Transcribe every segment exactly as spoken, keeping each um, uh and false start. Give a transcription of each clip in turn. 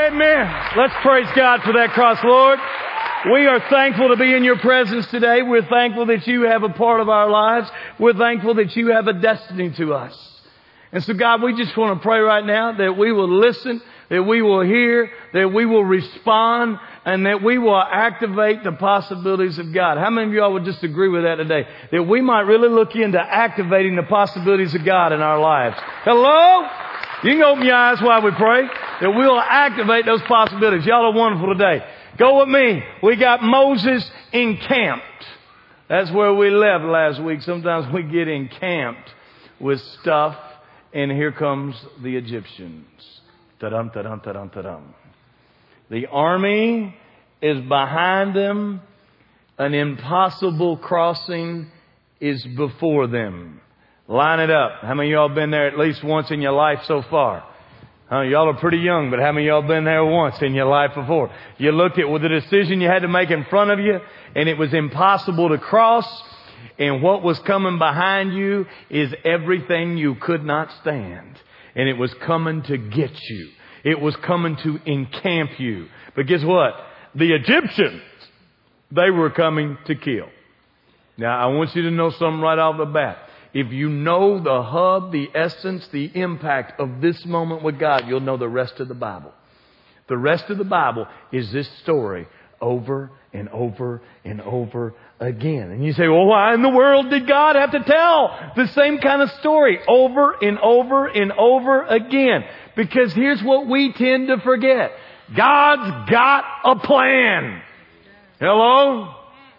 Amen. Let's praise God for that cross, Lord. We are thankful to be in your presence today. We're thankful that you have a part of our lives. We're thankful that you have a destiny to us. And so, God, we just want to pray right now that we will listen, that we will hear, that we will respond, and that we will activate the possibilities of God. How many of y'all would just agree with that today? That we might really look into activating the possibilities of God in our lives. Hello? You can open your eyes while we pray. That we'll activate those possibilities. Y'all are wonderful today. Go with me. We got Moses encamped. That's where we left last week. Sometimes we get encamped with stuff. And here comes the Egyptians. Ta-dum, ta-dum, ta-dum, ta-dum. The army is behind them. An impossible crossing is before them. Line it up. How many of y'all been there at least once in your life so far? Huh, y'all are pretty young, but how many of y'all been there once in your life before? You looked at with the decision you had to make in front of you, and it was impossible to cross. And what was coming behind you is everything you could not stand. And it was coming to get you. It was coming to encamp you. But guess what? The Egyptians, they were coming to kill. Now, I want you to know something right off the bat. If you know the hub, the essence, the impact of this moment with God, you'll know the rest of the Bible. The rest of the Bible is this story over and over and over again. And you say, well, why in the world did God have to tell the same kind of story over and over and over again? Because here's what we tend to forget. God's got a plan. Hello?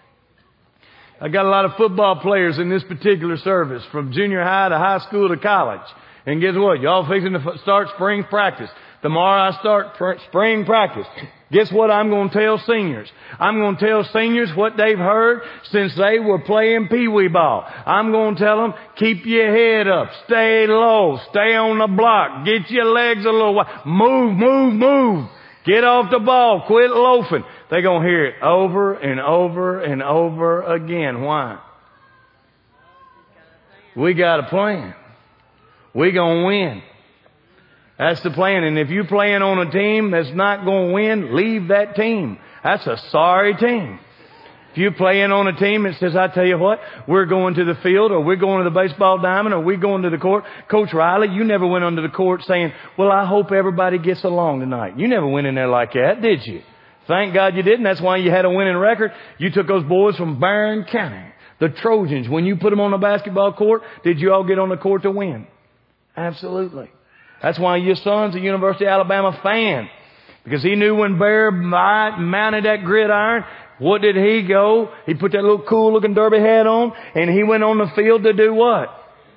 I got a lot of football players in this particular service, from junior high to high school to college. And guess what? Y'all fixing to start spring practice. Tomorrow I start spring practice. Guess what I'm going to tell seniors? I'm going to tell seniors what they've heard since they were playing pee-wee ball. I'm going to tell them, keep your head up, stay low, stay on the block, get your legs a little wide, move, move, move. Get off the ball, quit loafing. They're going to hear it over and over and over again. Why? We got a plan. We're going to win. That's the plan. And if you're playing on a team that's not going to win, leave that team. That's a sorry team. If you're playing on a team that says, I tell you what, we're going to the field, or we're going to the baseball diamond, or we're going to the court. Coach Riley, you never went onto the court saying, well, I hope everybody gets along tonight. You never went in there like that, did you? Thank God you didn't. That's why you had a winning record. You took those boys from Barron County, the Trojans. When you put them on the basketball court, did you all get on the court to win? Absolutely. That's why your son's a University of Alabama fan. Because he knew when Bear mounted that gridiron, what did he go? He put that little cool looking derby hat on, and he went on the field to do what?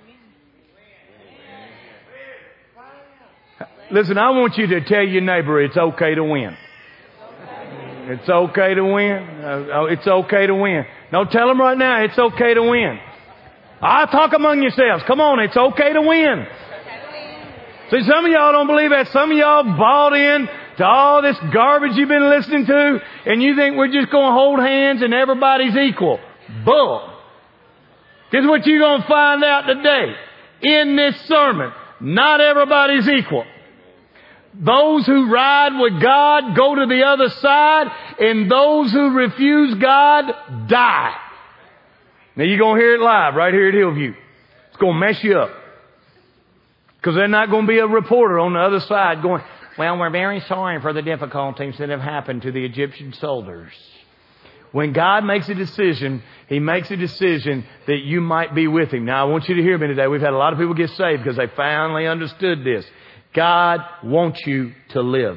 Listen, I want you to tell your neighbor it's okay to win. It's okay to win. Uh, it's okay to win. No, tell them right now it's okay to win. I'll talk among yourselves. Come on, it's okay to win. See, some of y'all don't believe that. Some of y'all bought in to all this garbage you've been listening to, and you think we're just going to hold hands and everybody's equal. Bull. Here's what you're going to find out today in this sermon. Not everybody's equal. Those who ride with God go to the other side, and those who refuse God die. Now you're going to hear it live right here at Hillview. It's going to mess you up. Because there's not going to be a reporter on the other side going, well, we're very sorry for the difficulties that have happened to the Egyptian soldiers. When God makes a decision, He makes a decision that you might be with Him. Now, I want you to hear me today. We've had a lot of people get saved because they finally understood this. God wants you to live.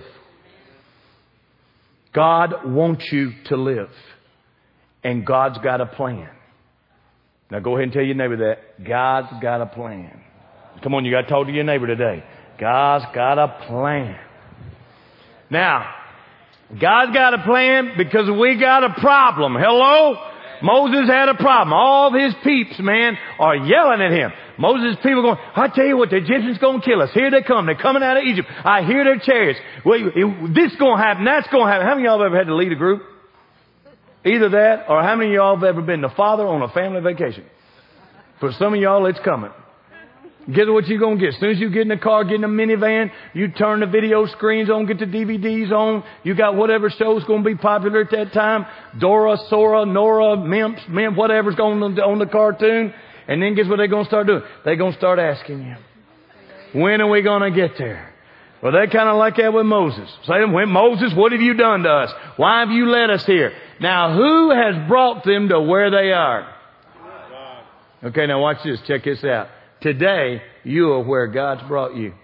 God wants you to live. And God's got a plan. Now, go ahead and tell your neighbor that. God's got a plan. Come on, you got to talk to your neighbor today. God's got a plan. Now, God's got a plan because we got a problem. Hello? Moses had a problem. All of his peeps, man, are yelling at him. Moses' people going, I tell you what, the Egyptians going to kill us. Here they come. They're coming out of Egypt. I hear their chariots. Well, this is going to happen. That's going to happen. How many of y'all have ever had to lead a group? Either that, or how many of y'all have ever been the father on a family vacation? For some of y'all, it's coming. Guess what you're going to get? As soon as you get in the car, get in a minivan, you turn the video screens on, get the D V Ds on. You got whatever show's going to be popular at that time. Dora, Sora, Nora, Mimps, Mimp, whatever's going on the, on the cartoon. And then guess what they're going to start doing? They're going to start asking you, when are we going to get there? Well, they're kind of like that with Moses. Saying, when Moses, what have you done to us? Why have you led us here? Now, who has brought them to where they are? Okay, now watch this. Check this out. Today, you are where God's brought you.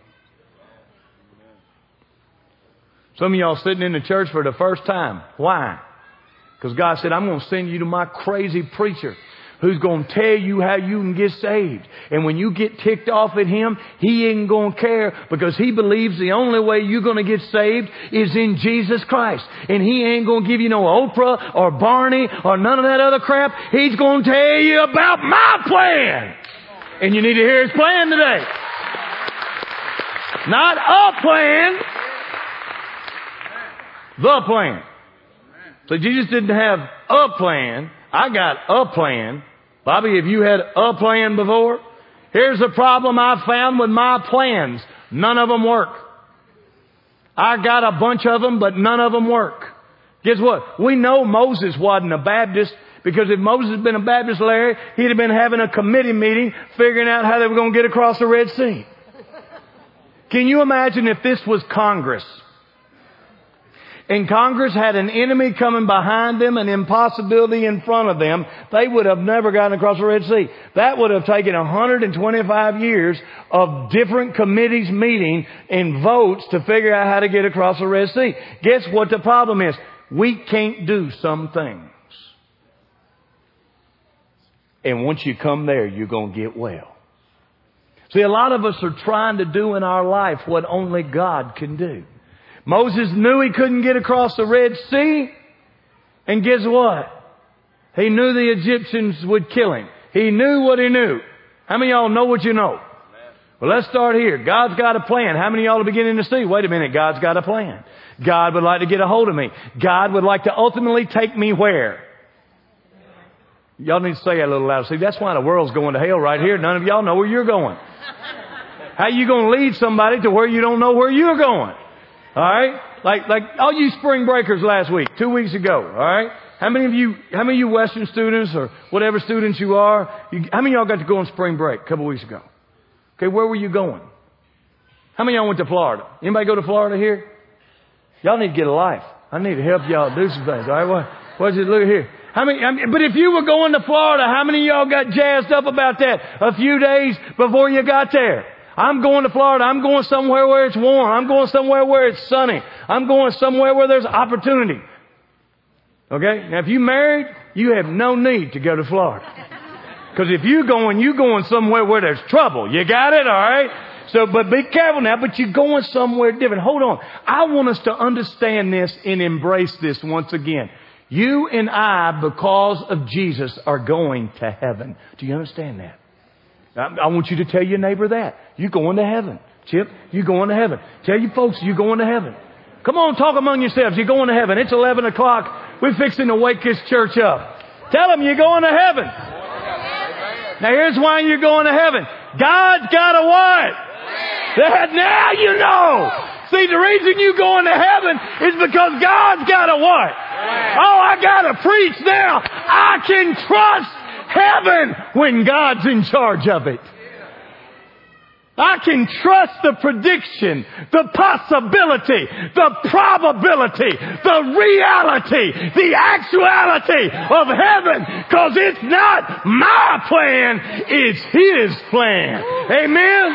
Some of y'all sitting in the church for the first time. Why? Because God said, I'm going to send you to my crazy preacher who's going to tell you how you can get saved. And when you get ticked off at him, he ain't going to care, because he believes the only way you're going to get saved is in Jesus Christ. And he ain't going to give you no Oprah or Barney or none of that other crap. He's going to tell you about my plan. And you need to hear his plan today. Not a plan. The plan. So Jesus didn't have a plan. I got a plan. Bobby, have you had a plan before? Here's the problem I found with my plans. None of them work. I got a bunch of them, but none of them work. Guess what? We know Moses wasn't a Baptist, because if Moses had been a Baptist, Larry, he'd have been having a committee meeting figuring out how they were going to get across the Red Sea. Can you imagine if this was Congress? And Congress had an enemy coming behind them, an impossibility in front of them. They would have never gotten across the Red Sea. That would have taken one hundred twenty-five years of different committees meeting and votes to figure out how to get across the Red Sea. Guess what the problem is? We can't do some things. And once you come there, you're going to get well. See, a lot of us are trying to do in our life what only God can do. Moses knew he couldn't get across the Red Sea. And guess what? He knew the Egyptians would kill him. He knew what he knew. How many of y'all know what you know? Well, let's start here. God's got a plan. How many of y'all are beginning to see? Wait a minute. God's got a plan. God would like to get a hold of me. God would like to ultimately take me where? Y'all need to say that a little louder. See, that's why the world's going to hell right here. None of y'all know where you're going. How you going to lead somebody to where you don't know where you're going? All right? Like, like all you spring breakers last week, two weeks ago. All right? How many of you, how many of you Western students or whatever students you are, you, how many of y'all got to go on spring break a couple weeks ago? Okay, where were you going? How many of y'all went to Florida? Anybody go to Florida here? Y'all need to get a life. I need to help y'all do some things. All right? What, what's it? Look here. How many, I mean, but if you were going to Florida, how many of y'all got jazzed up about that a few days before you got there? I'm going to Florida. I'm going somewhere where it's warm. I'm going somewhere where it's sunny. I'm going somewhere where there's opportunity. Okay? Now, if you're married, you have no need to go to Florida. Because if you're going, you're going somewhere where there's trouble. You got it? All right? So, but be careful now, but you're going somewhere different. Hold on. I want us to understand this and embrace this once again. You and I, because of Jesus, are going to heaven. Do you understand that? I want you to tell your neighbor that. You're going to heaven. Chip, you're going to heaven. Tell your folks you're going to heaven. Come on, talk among yourselves. You're going to heaven. It's eleven o'clock. We're fixing to wake this church up. Tell them you're going to heaven. Now here's why you're going to heaven. God's got a what? That now you know. See, the reason you're going to heaven is because God's got a what? Oh, I got to preach now. I can trust heaven when God's in charge of it. I can trust the prediction, the possibility, the probability, the reality, the actuality of heaven, because it's not my plan, it's His plan. Amen?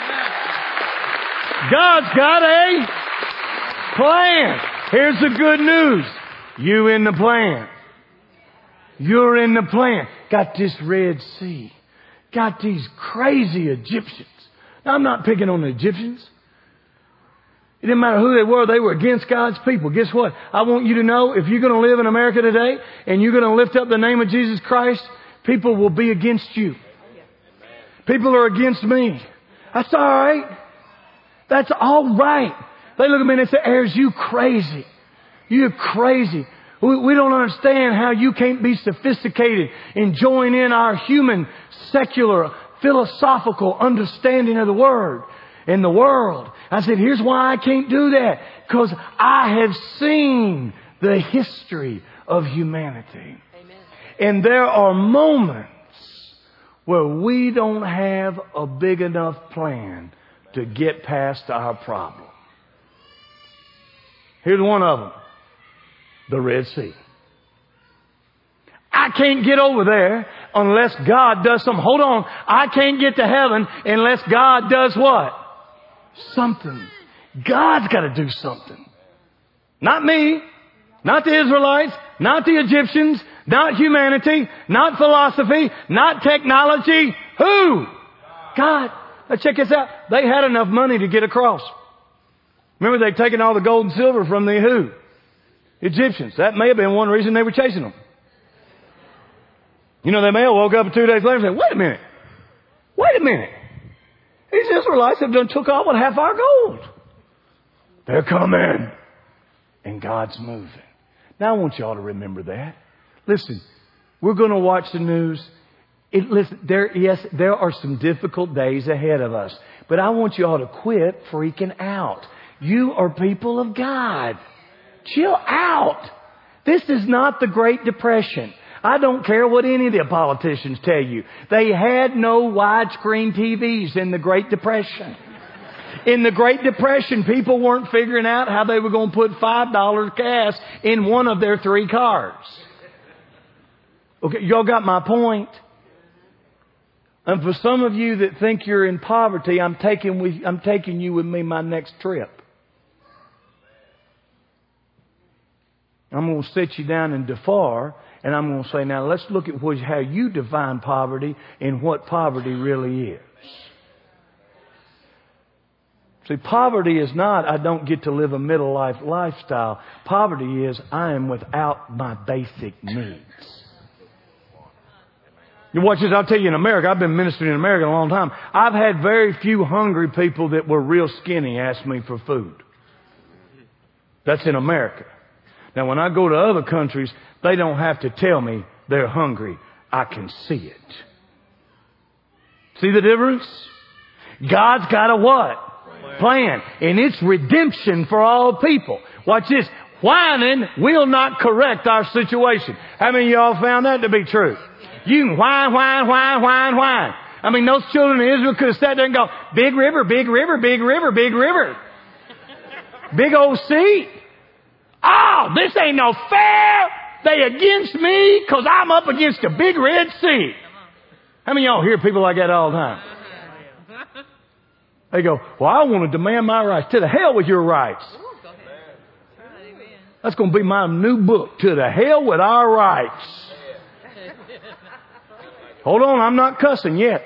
God's got a plan. Here's the good news. You in the plan. You're in the plan. Got this Red Sea. Got these crazy Egyptians. Now, I'm not picking on the Egyptians. It didn't matter who they were. They were against God's people. Guess what? I want you to know, if you're going to live in America today and you're going to lift up the name of Jesus Christ, people will be against you. People are against me. That's all right. That's all right. They look at me and they say, Ayers, you crazy. You're crazy. We, we don't understand how you can't be sophisticated and join in our human, secular philosophical understanding of the Word and the world. I said, here's why I can't do that. Because I have seen the history of humanity. Amen. And there are moments where we don't have a big enough plan to get past our problem. Here's one of them. The Red Sea. I can't get over there unless God does something. Hold on. I can't get to heaven unless God does what? Something. God's got to do something. Not me. Not the Israelites. Not the Egyptians. Not humanity. Not philosophy. Not technology. Who? God. Now check this out. They had enough money to get across. Remember, they'd taken all the gold and silver from the who? Egyptians. That may have been one reason they were chasing them. You know, they may have woke up two days later and said, wait a minute. Wait a minute. These Israelites have done took off with half our gold. They're coming. And God's moving. Now I want you all to remember that. Listen, we're going to watch the news. It, listen, there, yes, there are some difficult days ahead of us. But I want you all to quit freaking out. You are people of God. Chill out. This is not the Great Depression. I don't care what any of the politicians tell you. They had no widescreen T Vs in the Great Depression. In the Great Depression, people weren't figuring out how they were going to put five dollars gas in one of their three cars. Okay, y'all got my point? And for some of you that think you're in poverty, I'm taking with, I'm taking you with me my next trip. I'm going to sit you down in Darfur, and I'm going to say, now let's look at what, how you define poverty and what poverty really is. See, poverty is not, I don't get to live a middle life lifestyle. Poverty is, I am without my basic needs. You watch this, I'll tell you, in America, I've been ministering in America a long time. I've had very few hungry people that were real skinny ask me for food. That's in America. Now, when I go to other countries, they don't have to tell me they're hungry. I can see it. See the difference? God's got a what? Plan. And it's redemption for all people. Watch this. Whining will not correct our situation. How many of y'all found that to be true? You can whine, whine, whine, whine, whine. I mean, those children of Israel could have sat there and go, big river, big river, big river, big river. Big old sea. Oh, this ain't no fair. They against me because I'm up against a big Red Sea. How many of y'all hear people like that all the time? They go, well, I want to demand my rights. To the hell with your rights. That's going to be my new book. To the hell with our rights. Hold on, I'm not cussing yet.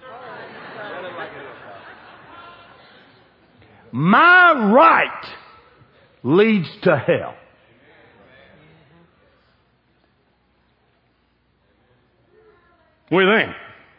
My right leads to hell. What do you think?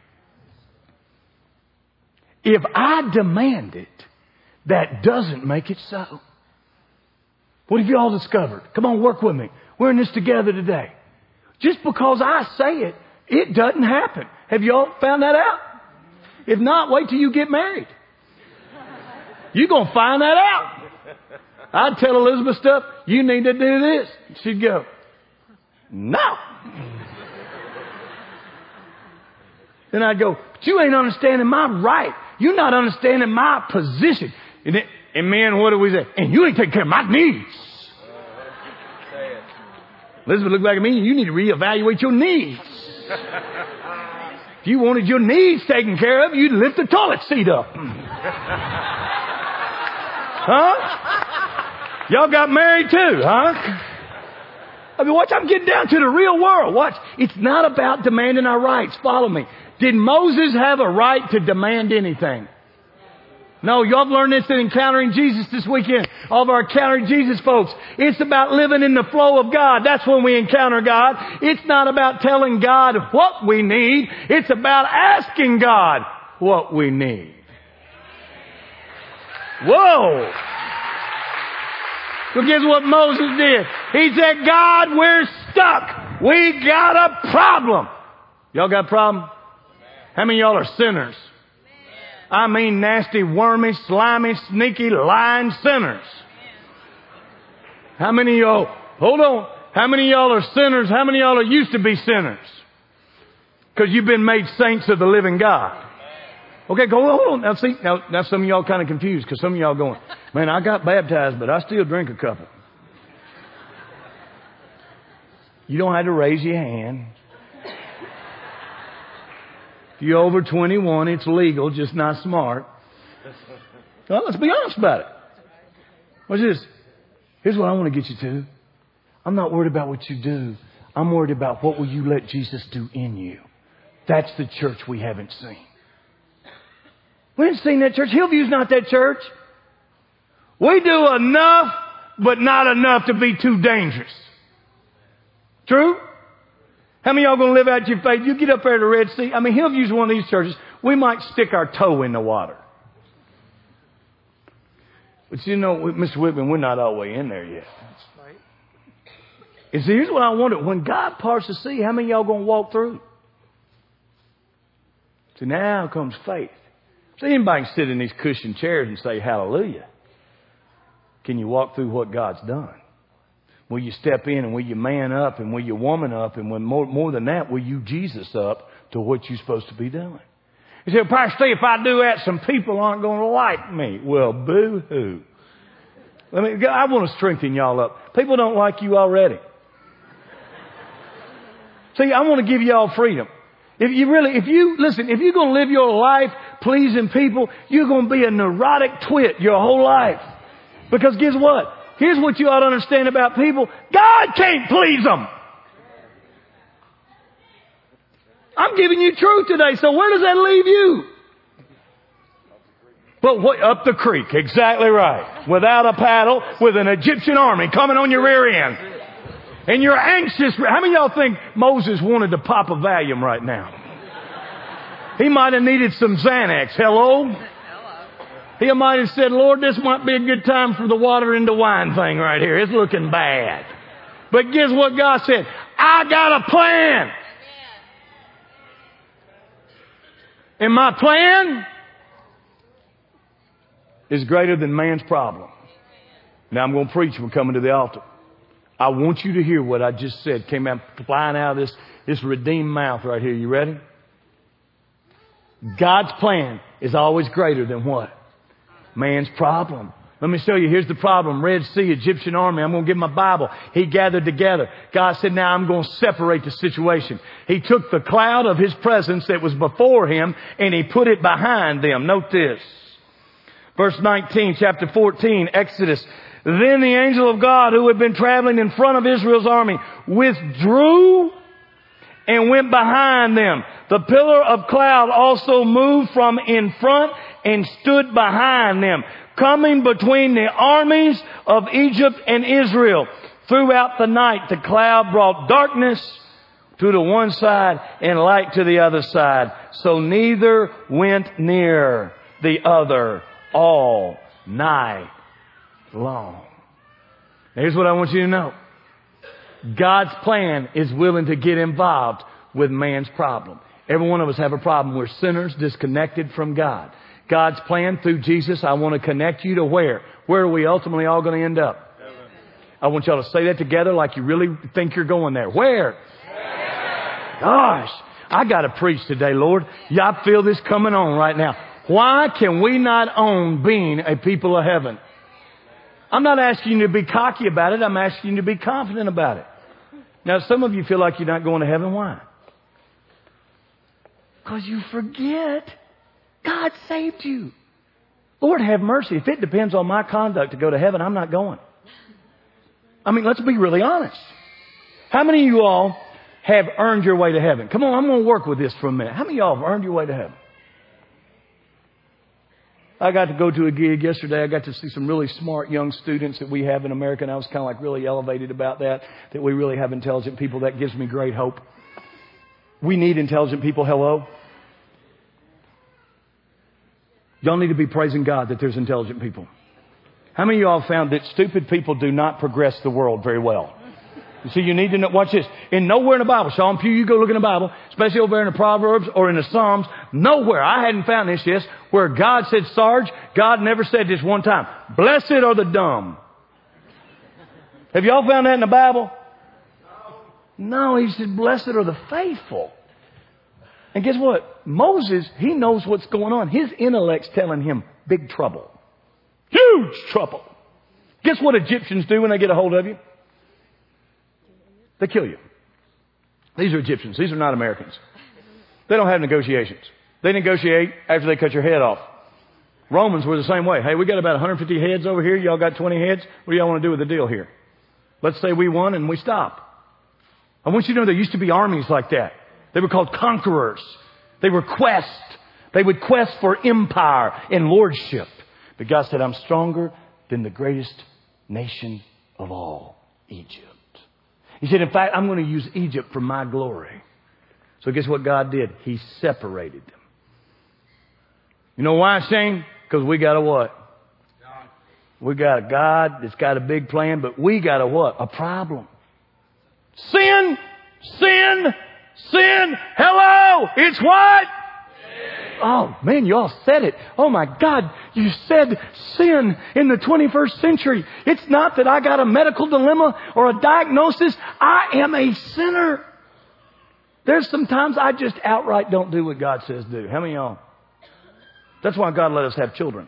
If I demand it, that doesn't make it so. What have you all discovered? Come on, work with me. We're in this together today. Just because I say it, it doesn't happen. Have you all found that out? If not, wait till you get married. You're going to find that out. I'd tell Elizabeth stuff, you need to do this. She'd go, no. Then I'd go, but you ain't understanding my right. You're not understanding my position. And, then, and men, what do we say? And you ain't taking care of my needs. Elizabeth looked back at me, and you need to reevaluate your needs. If you wanted your needs taken care of, you'd lift the toilet seat up. Huh? Y'all got married too, huh? I mean, watch, I'm getting down to the real world. Watch, it's not about demanding our rights. Follow me. Did Moses have a right to demand anything? No, y'all have learned this in Encountering Jesus this weekend. All of our Encountering Jesus folks. It's about living in the flow of God. That's when we encounter God. It's not about telling God what we need. It's about asking God what we need. Whoa! Well, guess what Moses did? He said, God, we're stuck. We got a problem. Y'all got a problem? How many of y'all are sinners? I mean nasty, wormy, slimy, sneaky, lying sinners. How many of y'all, hold on, how many of y'all are sinners? How many of y'all are used to be sinners? Because you've been made saints of the living God. Okay, go hold on. Now see, now, now some of y'all kind of confused because some of y'all going, man, I got baptized, but I still drink a couple. You don't have to raise your hand. If you're over twenty-one, it's legal, just not smart. Well, let's be honest about it. What's this? Here's what I want to get you to. I'm not worried about what you do. I'm worried about what will you let Jesus do in you. That's the church we haven't seen. We haven't seen that church. Hillview's not that church. We do enough, but not enough to be too dangerous. True? How many of y'all going to live out your faith? You get up there at the Red Sea. I mean, Hillview's one of these churches. We might stick our toe in the water. But you know, Mister Whitman, we're not all the way in there yet. And see, here's what I wonder. When God parts the sea, how many of y'all going to walk through? So now comes faith. So anybody can sit in these cushion chairs and say hallelujah. Can you walk through what God's done? Will you step in and will you man up and will you woman up and when more, more than that, will you Jesus up to what you're supposed to be doing? You say, Pastor Steve, if I do that, some people aren't going to like me. Well, boo-hoo. Let me, I want to strengthen y'all up. People don't like you already. See, I want to give y'all freedom. If you really, if you, listen, if you're going to live your life pleasing people, you're going to be a neurotic twit your whole life. Because guess what? Here's what you ought to understand about people. God can't please them. I'm giving you truth today, so where does that leave you? But what, up the creek, exactly right. Without a paddle, with an Egyptian army coming on your rear end. And you're anxious. How many of y'all think Moses wanted to pop a Valium right now? He might have needed some Xanax. Hello? He might have said, Lord, this might be a good time for the water into wine thing right here. It's looking bad. But guess what God said? I got a plan. And my plan is greater than man's problem. Now I'm going to preach. We're coming to the altar. I want you to hear what I just said. Came out flying out of this, this redeemed mouth right here. You ready? God's plan is always greater than what? Man's problem. Let me show you. Here's the problem. Red Sea, Egyptian army. I'm going to give my Bible. He gathered together. God said, now I'm going to separate the situation. He took the cloud of His presence that was before Him and He put it behind them. Note this. Verse nineteen, chapter fourteen, Exodus. Then the angel of God who had been traveling in front of Israel's army withdrew and went behind them. The pillar of cloud also moved from in front and stood behind them, coming between the armies of Egypt and Israel. Throughout the night, the cloud brought darkness to the one side and light to the other side. So neither went near the other all night long. Now here's what I want you to know. God's plan is willing to get involved with man's problem. Every one of us have a problem. We're sinners disconnected from God. God's plan through Jesus, I want to connect you to where? Where are we ultimately all going to end up? Heaven. I want y'all to say that together like you really think you're going there. Where? Heaven. Gosh, I got to preach today, Lord. Yeah, I feel this coming on right now. Why can we not own being a people of heaven? I'm not asking you to be cocky about it. I'm asking you to be confident about it. Now, some of you feel like you're not going to heaven. Why? Because you forget God saved you. Lord, have mercy. If it depends on my conduct to go to heaven, I'm not going. I mean, let's be really honest. How many of you all have earned your way to heaven? Come on, I'm going to work with this for a minute. How many of y'all have earned your way to heaven? I got to go to a gig yesterday. I got to see some really smart young students that we have in America, and I was kind of like really elevated about that, that we really have intelligent people. That gives me great hope. We need intelligent people. Hello? Y'all need to be praising God that there's intelligent people. How many of y'all found that stupid people do not progress the world very well? You see, you need to know, watch this. And nowhere in the Bible, Sean Pugh, you go look in the Bible, especially over there in the Proverbs or in the Psalms, nowhere, I hadn't found this yet, where God said, Sarge, God never said this one time, blessed are the dumb. Have y'all found that in the Bible? No, he said, blessed are the faithful. And guess what? Moses, he knows what's going on. His intellect's telling him, big trouble. Huge trouble. Guess what Egyptians do when they get a hold of you? They kill you. These are Egyptians. These are not Americans. They don't have negotiations. They negotiate after they cut your head off. Romans were the same way. Hey, we got about one hundred fifty heads over here. Y'all got twenty heads. What do y'all want to do with the deal here? Let's say we won and we stop. I want you to know there used to be armies like that. They were called conquerors. They were quest. They would quest for empire and lordship. But God said, I'm stronger than the greatest nation of all, Egypt. He said, in fact, I'm going to use Egypt for my glory. So guess what God did? He separated them. You know why, Shane? Because we got a what? We got a God that's got a big plan, but we got a what? A problem. Sin, sin, sin. Hello, it's what? Oh, man, you all said it. Oh, my God, you said sin in the twenty-first century. It's not that I got a medical dilemma or a diagnosis. I am a sinner. There's sometimes I just outright don't do what God says do. How many of y'all? That's why God let us have children.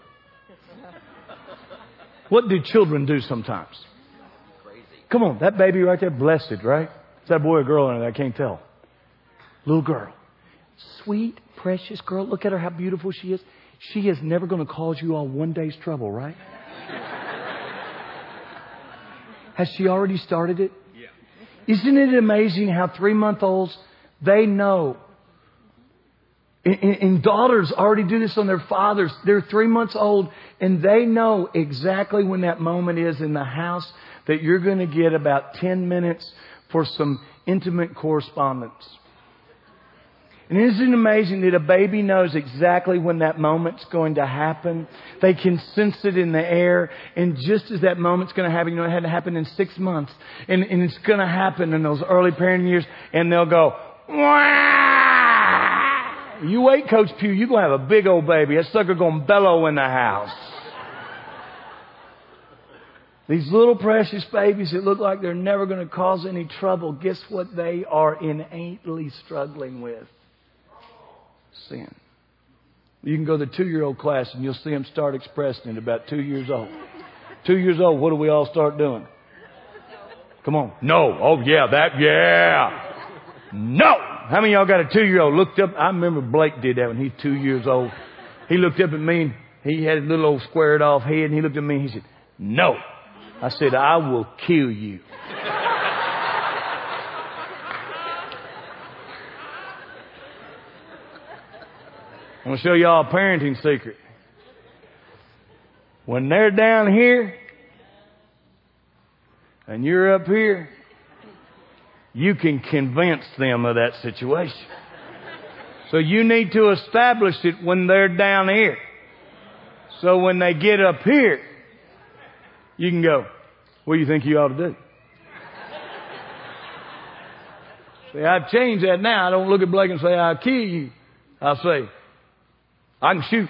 What do children do sometimes? Come on, that baby right there, blessed, right? Is that a boy or girl in it? I can't tell. Little girl. Sweet, precious girl. Look at her, how beautiful she is. She is never going to cause you all one day's trouble, right? Has she already started it? Yeah. Isn't it amazing how three-month-olds, they know. And, and daughters already do this on their fathers. They're three months old and they know exactly when that moment is in the house that you're going to get about ten minutes for some intimate correspondence. And isn't it amazing that a baby knows exactly when that moment's going to happen? They can sense it in the air. And just as that moment's going to happen, you know, it had to happen in six months. And, and it's going to happen in those early parenting years. And they'll go, wah! You wait, Coach Pugh, you're going to have a big old baby. That sucker going to bellow in the house. These little precious babies that look like they're never going to cause any trouble, guess what they are innately struggling with? Sin. You can go to the two-year-old class and you'll see them start expressing it about two years old. Two years old, what do we all start doing? Come on. No. Oh, yeah, that, yeah. No. How many of y'all got a two-year-old? Looked up. I remember Blake did that when he's two years old. He looked up at me and he had a little old squared off head and he looked at me and he said, no. I said, I will kill you. I'm going to show y'all a parenting secret. When they're down here and you're up here, you can convince them of that situation. So you need to establish it when they're down here. So when they get up here, you can go, what do you think you ought to do? See, I've changed that now. I don't look at Blake and say, I'll kill you. I'll say, I can shoot.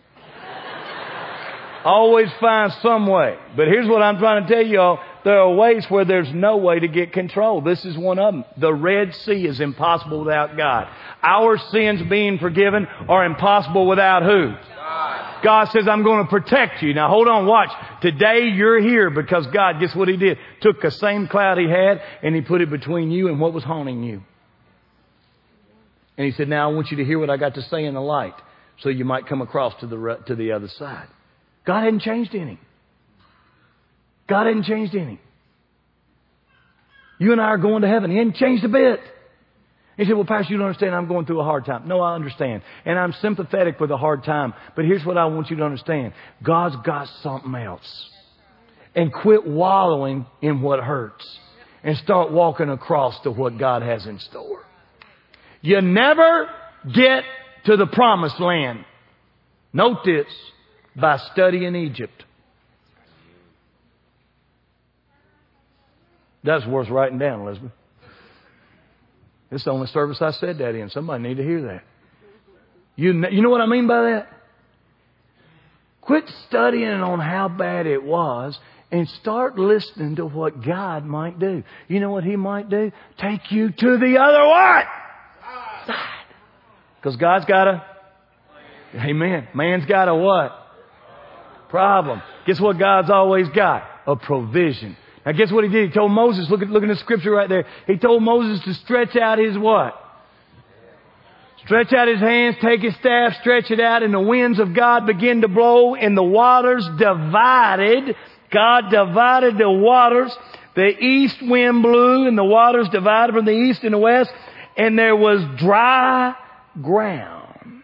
Always find some way. But here's what I'm trying to tell y'all. There are ways where there's no way to get control. This is one of them. The Red Sea is impossible without God. Our sins being forgiven are impossible without who? God. God says, I'm going to protect you. Now hold on, watch. Today you're here because God, guess what He did? Took the same cloud He had and He put it between you and what was haunting you. And He said, now I want you to hear what I got to say in the light so you might come across to the, to the other side. God hadn't changed any. God hadn't changed any. You and I are going to heaven. He hadn't changed a bit. He said, well, Pastor, you don't understand. I'm going through a hard time. No, I understand. And I'm sympathetic with a hard time. But here's what I want you to understand. God's got something else. And quit wallowing in what hurts. And start walking across to what God has in store. You never get to the promised land. Note this. By studying Egypt. That's worth writing down, Elizabeth. This is the only service I said that in. Somebody need to hear that. You, you know what I mean by that? Quit studying on how bad it was and start listening to what God might do. You know what He might do? Take you to the other what? Side. Because God's got a, amen, man's got a what? Problem. Guess what God's always got? A provision. Now guess what He did? He told Moses, look at, look at the scripture right there. He told Moses to stretch out his what? Stretch out his hands, take his staff, stretch it out, and the winds of God began to blow, and the waters divided. God divided the waters. The east wind blew, and the waters divided from the east and the west, and there was dry ground.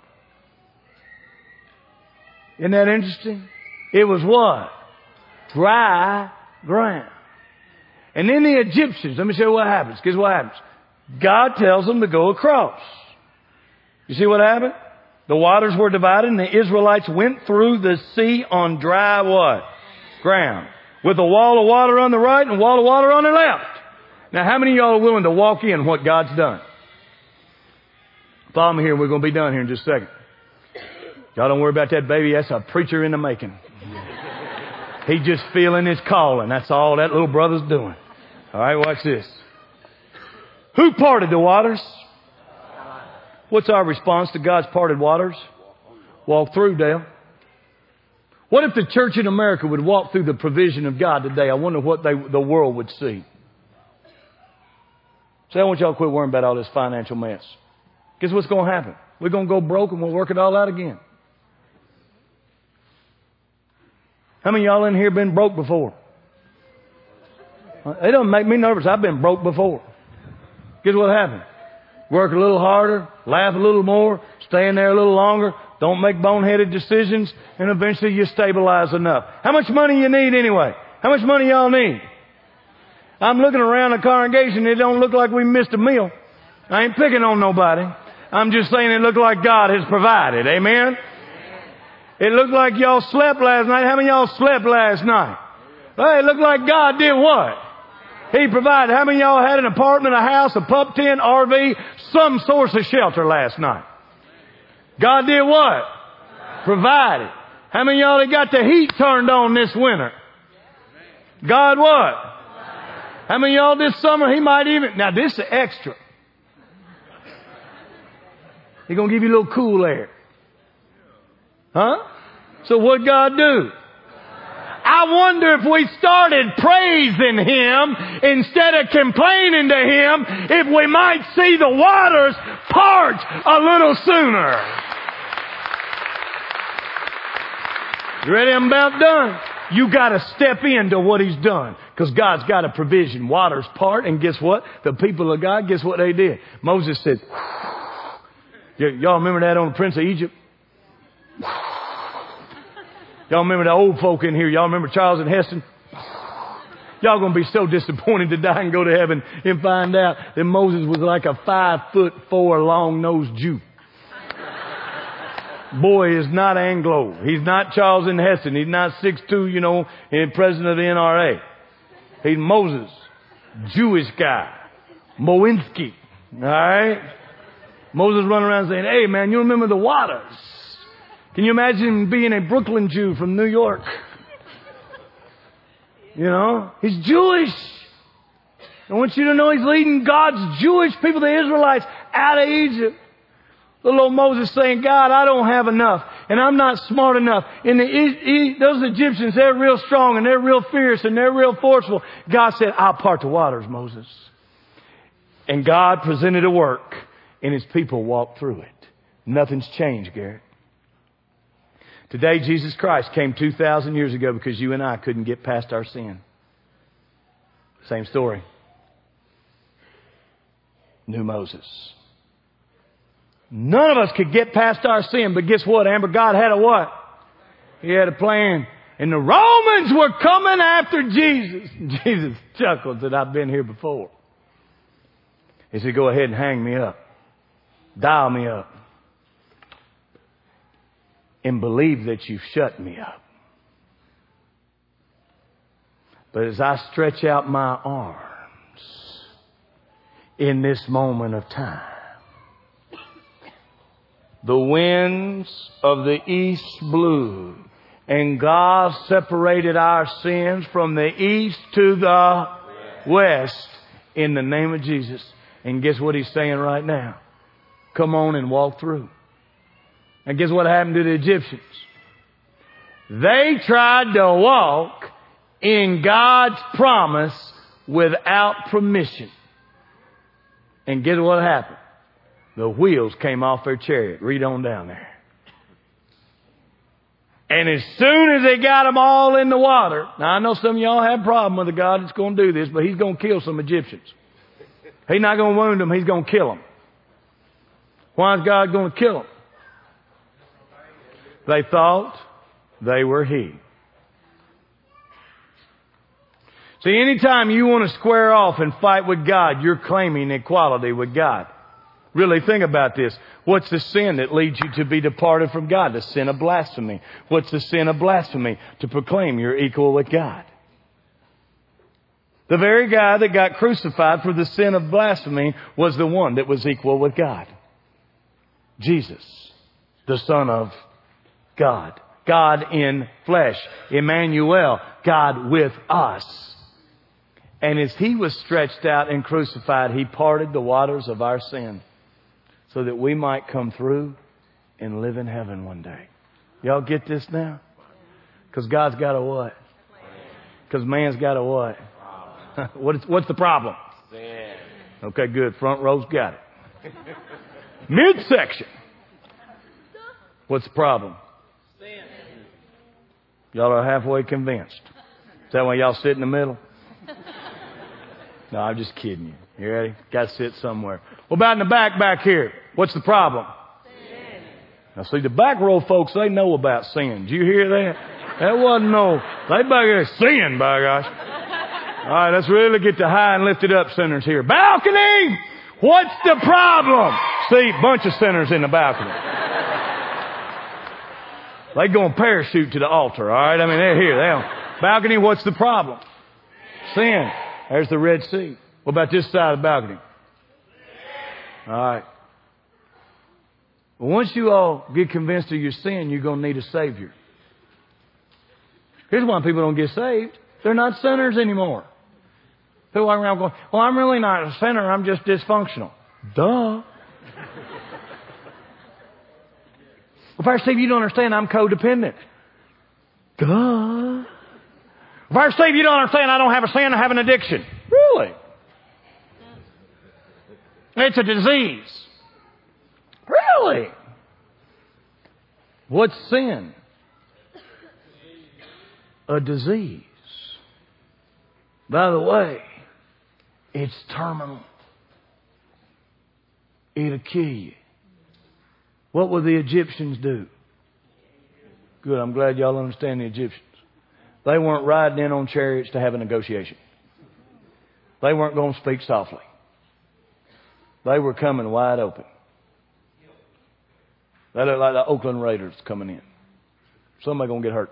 Isn't that interesting? It was what? Dry ground. And then the Egyptians, let me show you what happens. Guess what happens? God tells them to go across. You see what happened? The waters were divided and the Israelites went through the sea on dry what? Ground. With a wall of water on the right and a wall of water on the left. Now how many of y'all are willing to walk in what God's done? Follow me here. We're going to be done here in just a second. Y'all don't worry about that baby. That's a preacher in the making. He's just feeling his calling. That's all that little brother's doing. All right, watch this. Who parted the waters? What's our response to God's parted waters? Walk through, Dale. What if the church in America would walk through the provision of God today? I wonder what they, the world would see. So I want y'all to quit worrying about all this financial mess. Guess what's going to happen? We're going to go broke and we'll work it all out again. How many of y'all in here been broke before? It doesn't make me nervous. I've been broke before. Guess what happened? Work a little harder, laugh a little more, stay in there a little longer, don't make boneheaded decisions, and eventually you stabilize enough. How much money you need anyway? How much money y'all need? I'm looking around the congregation. It don't look like we missed a meal. I ain't picking on nobody. I'm just saying it looked like God has provided. Amen? It looked like y'all slept last night. How many of y'all slept last night? Hey, it looked like God did what? He provided. How many of y'all had an apartment, a house, a pup tent, R V, some source of shelter last night? God did what? Provided. How many of y'all that got the heat turned on this winter? God what? How many of y'all this summer, He might even... Now this is extra. He's going to give you a little cool air. Huh? So what'd God do? I wonder if we started praising Him instead of complaining to Him, if we might see the waters part a little sooner. You ready? I'm about done. You got to step into what He's done, because God's got a provision. Waters part, and guess what? The people of God, guess what they did? Moses said, y'all remember that on the Prince of Egypt? Y'all remember the old folk in here? Y'all remember Charles and Heston? Y'all going to be so disappointed to die and go to heaven and find out that Moses was like a five foot four long-nosed Jew. Boy is not Anglo. He's not Charles and Heston. He's not six two, you know, and president of the N R A. He's Moses. Jewish guy. Mowinski. All right? Moses running around saying, hey, man, you remember the waters? Can you imagine being a Brooklyn Jew from New York? You know, he's Jewish. I want you to know he's leading God's Jewish people, the Israelites, out of Egypt. Little old Moses saying, God, I don't have enough, and I'm not smart enough. And the, e- those Egyptians, they're real strong, and they're real fierce, and they're real forceful. God said, I'll part the waters, Moses. And God presented a work, and His people walked through it. Nothing's changed, Garrett. Today, Jesus Christ came two thousand years ago because you and I couldn't get past our sin. Same story. New Moses. None of us could get past our sin, but guess what, Amber? God had a what? He had a plan. And the Romans were coming after Jesus. Jesus chuckled that I've been here before. He said, go ahead and hang me up. Dial me up. And believe that you've shut me up. But as I stretch out my arms in this moment of time, the winds of the east blew, and God separated our sins from the east to the west in the name of Jesus. And guess what He's saying right now? Come on and walk through. And guess what happened to the Egyptians? They tried to walk in God's promise without permission. And guess what happened? The wheels came off their chariot. Read on down there. And as soon as they got them all in the water, now I know some of y'all have a problem with a God that's going to do this, but He's going to kill some Egyptians. He's not going to wound them. He's going to kill them. Why is God going to kill them? They thought they were He. See, anytime you want to square off and fight with God, you're claiming equality with God. Really think about this. What's the sin that leads you to be departed from God? The sin of blasphemy. What's the sin of blasphemy? To proclaim you're equal with God. The very guy that got crucified for the sin of blasphemy was the one that was equal with God. Jesus, the Son of God. God in flesh. Emmanuel, God with us. And as He was stretched out and crucified, He parted the waters of our sin so that we might come through and live in heaven one day. Y'all get this now? Because God's got a what? Because man's got a what? What's, what's the problem? Sin. Okay, good. Front row's got it. Midsection. What's the problem? Sin. Y'all are halfway convinced. Is that why y'all sit in the middle? No, I'm just kidding you. You ready? Got to sit somewhere. What about in the back back here? What's the problem? Sin. Now see, the back row folks, they know about sin. Did you hear that? That wasn't no, they back there sin, by gosh. All right, let's really get the high and lifted up sinners here. Balcony! What's the problem? See, bunch of sinners in the balcony. They going parachute to the altar, all right? I mean, they're here. They're balcony, what's the problem? Sin. There's the Red Sea. What about this side of the balcony? All right. Well, once you all get convinced of your sin, you're going to need a Savior. Here's why people don't get saved. They're not sinners anymore. People walk around going, well, I'm really not a sinner. I'm just dysfunctional. Duh. Well, Pastor Steve, you don't understand. I'm codependent. Duh. Pastor Steve, you don't understand. I don't have a sin. I have an addiction. Really? It's a disease. Really? What's sin? A disease. By the way, it's terminal. It'll kill you. What will the Egyptians do? Good, I'm glad y'all understand the Egyptians. They weren't riding in on chariots to have a negotiation. They weren't going to speak softly. They were coming wide open. They look like the Oakland Raiders coming in. Somebody going to get hurt.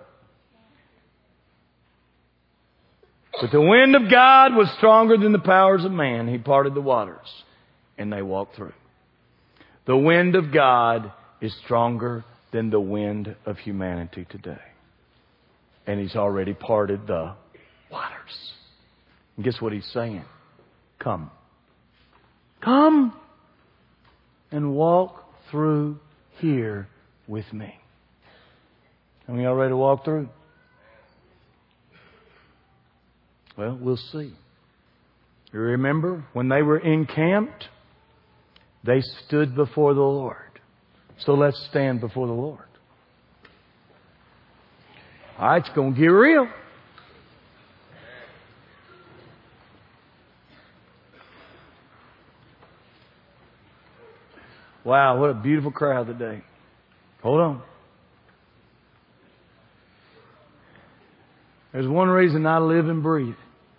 But the wind of God was stronger than the powers of man. He parted the waters, and they walked through. The wind of God is stronger than the wind of humanity today. And He's already parted the waters. And guess what He's saying? Come. Come and walk through here with me. Are we all ready to walk through? Well, we'll see. You remember when they were encamped, they stood before the Lord. So let's stand before the Lord. All right, it's going to get real. Wow, what a beautiful crowd today. Hold on. There's one reason I live and breathe.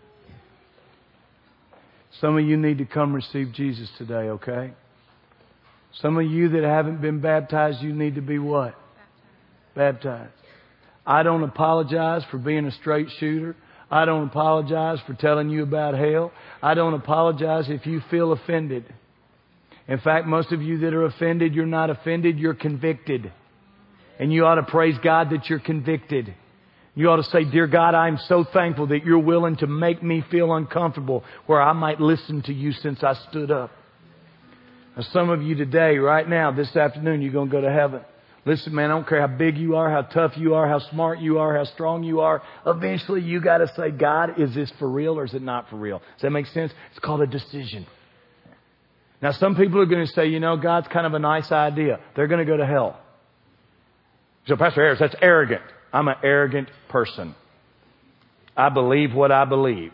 Some of you need to come receive Jesus today, okay? Some of you that haven't been baptized, you need to be what? Baptized. Baptized. I don't apologize for being a straight shooter. I don't apologize for telling you about hell. I don't apologize if you feel offended. In fact, most of you that are offended, you're not offended, you're convicted. And you ought to praise God that you're convicted. You ought to say, dear God, I'm so thankful that you're willing to make me feel uncomfortable where I might listen to you since I stood up. Now, some of you today, right now, this afternoon, you're going to go to heaven. Listen, man, I don't care how big you are, how tough you are, how smart you are, how strong you are. Eventually, you got to say, God, is this for real or is it not for real? Does that make sense? It's called a decision. Now, some people are going to say, you know, God's kind of a nice idea. They're going to go to hell. So, Pastor Harris, that's arrogant. I'm an arrogant person. I believe what I believe.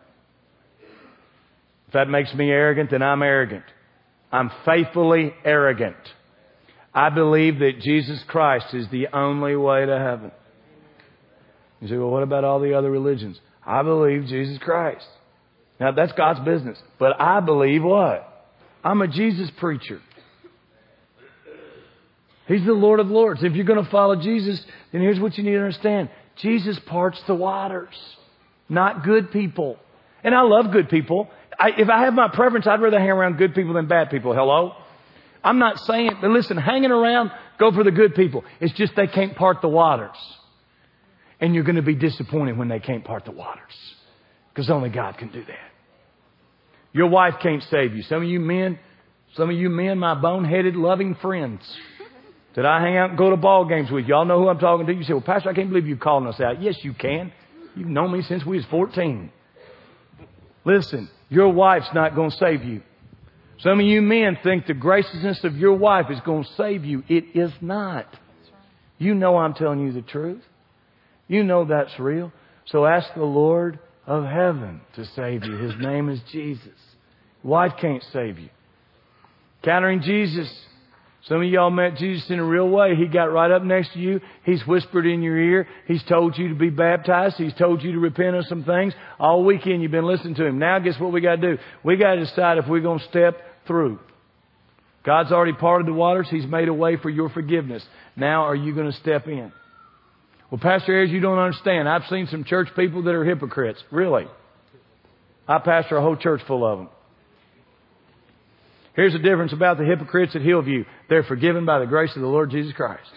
If that makes me arrogant, then I'm arrogant. I'm faithfully arrogant. I believe that Jesus Christ is the only way to heaven. You say, well, what about all the other religions? I believe Jesus Christ. Now, that's God's business. But I believe what? I'm a Jesus preacher. He's the Lord of Lords. If you're going to follow Jesus, then here's what you need to understand. Jesus parts the waters, not good people. And I love good people. I, if I have my preference, I'd rather hang around good people than bad people. Hello? I'm not saying, but listen, hanging around, go for the good people. It's just they can't part the waters. And you're going to be disappointed when they can't part the waters. Because only God can do that. Your wife can't save you. Some of you men, some of you men, my boneheaded, loving friends that I hang out and go to ball games with. Y'all know who I'm talking to. You say, well, Pastor, I can't believe you're calling us out. Yes, you can. You've known me since we was fourteen. Listen, your wife's not going to save you. Some of you men think the graciousness of your wife is going to save you. It is not. You know I'm telling you the truth. You know that's real. So ask the Lord of heaven to save you. His name is Jesus. Wife can't save you. Countering Jesus. Some of y'all met Jesus in a real way. He got right up next to you. He's whispered in your ear. He's told you to be baptized. He's told you to repent of some things. All weekend you've been listening to Him. Now guess what we got to do? We got to decide if we're going to step through. God's already parted the waters. He's made a way for your forgiveness. Now are you going to step in? Well, Pastor Ayers, you don't understand. I've seen some church people that are hypocrites. Really. I pastor a whole church full of them. Here's the difference about the hypocrites at Hillview. They're forgiven by the grace of the Lord Jesus Christ.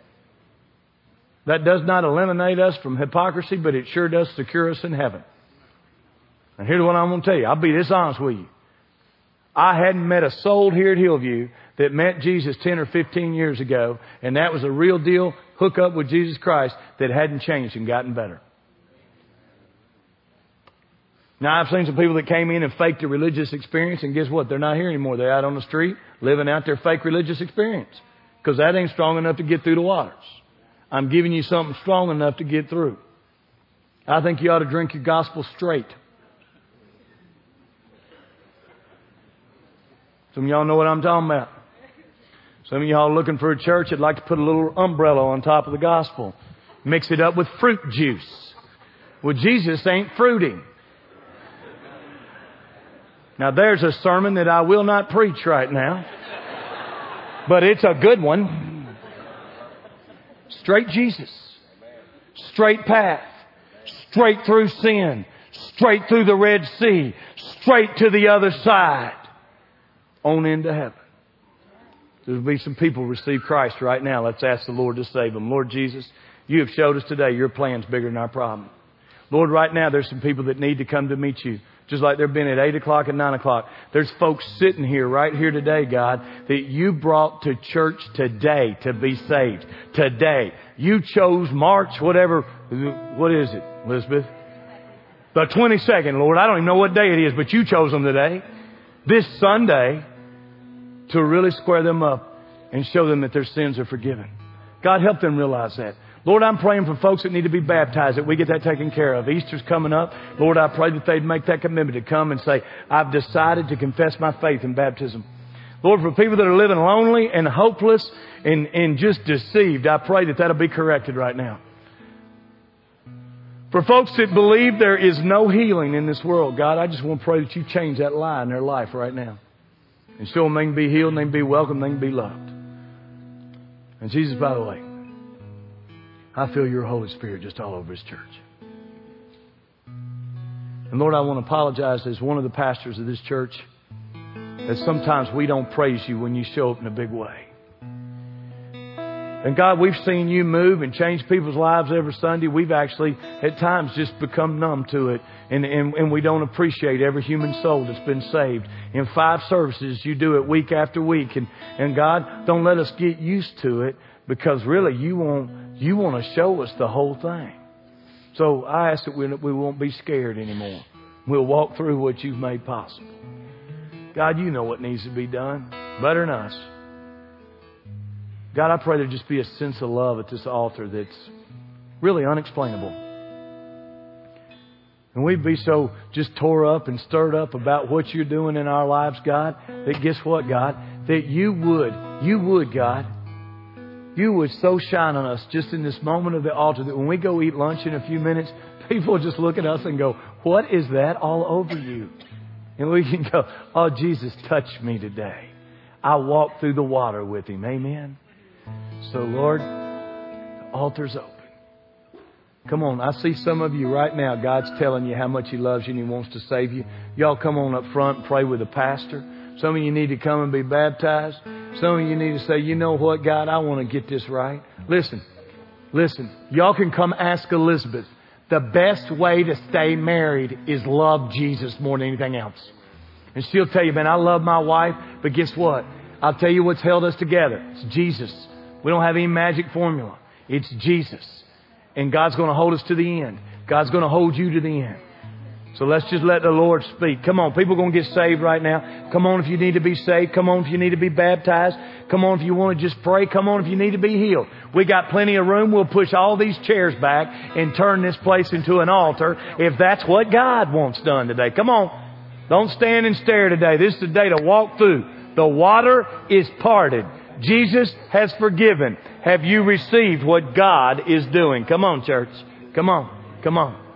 That does not eliminate us from hypocrisy, but it sure does secure us in heaven. And here's what I'm going to tell you. I'll be this honest with you. I hadn't met a soul here at Hillview that met Jesus ten or fifteen years ago, and that was a real deal hook up with Jesus Christ that hadn't changed and gotten better. Now, I've seen some people that came in and faked a religious experience, and guess what? They're not here anymore. They're out on the street living out their fake religious experience because that ain't strong enough to get through the waters. I'm giving you something strong enough to get through. I think you ought to drink your gospel straight. Some of y'all know what I'm talking about. Some of y'all looking for a church that'd like to put a little umbrella on top of the gospel. Mix it up with fruit juice. Well, Jesus ain't fruity. Now, there's a sermon that I will not preach right now. But it's a good one. Straight Jesus. Straight path. Straight through sin. Straight through the Red Sea. Straight to the other side. On into heaven. There'll be some people receive Christ right now. Let's ask the Lord to save them. Lord Jesus, you have showed us today your plan's bigger than our problem. Lord, right now there's some people that need to come to meet you. Just like there have been at eight o'clock and nine o'clock. There's folks sitting here, right here today, God, that you brought to church today to be saved. Today. You chose March, whatever. What is it, Elizabeth? The twenty-second, Lord. I don't even know what day it is, but you chose them today. This Sunday to really square them up and show them that their sins are forgiven. God, help them realize that. Lord, I'm praying for folks that need to be baptized, that we get that taken care of. Easter's coming up. Lord, I pray that they'd make that commitment to come and say, I've decided to confess my faith in baptism. Lord, for people that are living lonely and hopeless and, and just deceived, I pray that that'll be corrected right now. For folks that believe there is no healing in this world, God, I just want to pray that you change that lie in their life right now. And show them they can be healed, and they can be welcomed, they can be loved. And Jesus, by the way, I feel your Holy Spirit just all over His church. And Lord, I want to apologize as one of the pastors of this church that sometimes we don't praise you when you show up in a big way. And God, we've seen you move and change people's lives every Sunday. We've actually, at times, just become numb to it. And, and, and we don't appreciate every human soul that's been saved. In five services, you do it week after week. And, and God, don't let us get used to it, because really you want, you want to show us the whole thing. So I ask that we, we won't be scared anymore. We'll walk through what you've made possible. God, you know what needs to be done better than us. God, I pray there just be a sense of love at this altar that's really unexplainable. And we'd be so just tore up and stirred up about what you're doing in our lives, God, that guess what, God? That you would, you would, God, you would so shine on us just in this moment of the altar that when we go eat lunch in a few minutes, people will just look at us and go, what is that all over you? And we can go, oh, Jesus touched me today. I walked through the water with Him. Amen. So, Lord, the altar's open. Come on, I see some of you right now. God's telling you how much He loves you and He wants to save you. Y'all come on up front and pray with the pastor. Some of you need to come and be baptized. Some of you need to say, you know what, God, I want to get this right. Listen, listen, y'all can come ask Elizabeth. The best way to stay married is love Jesus more than anything else. And she'll tell you, man, I love my wife, but guess what? I'll tell you what's held us together. It's Jesus. We don't have any magic formula. It's Jesus. And God's going to hold us to the end. God's going to hold you to the end. So let's just let the Lord speak. Come on, people are going to get saved right now. Come on if you need to be saved. Come on if you need to be baptized. Come on if you want to just pray. Come on if you need to be healed. We got plenty of room. We'll push all these chairs back and turn this place into an altar if that's what God wants done today. Come on. Don't stand and stare today. This is the day to walk through. The water is parted. Jesus has forgiven. Have you received what God is doing? Come on, church. Come on. Come on.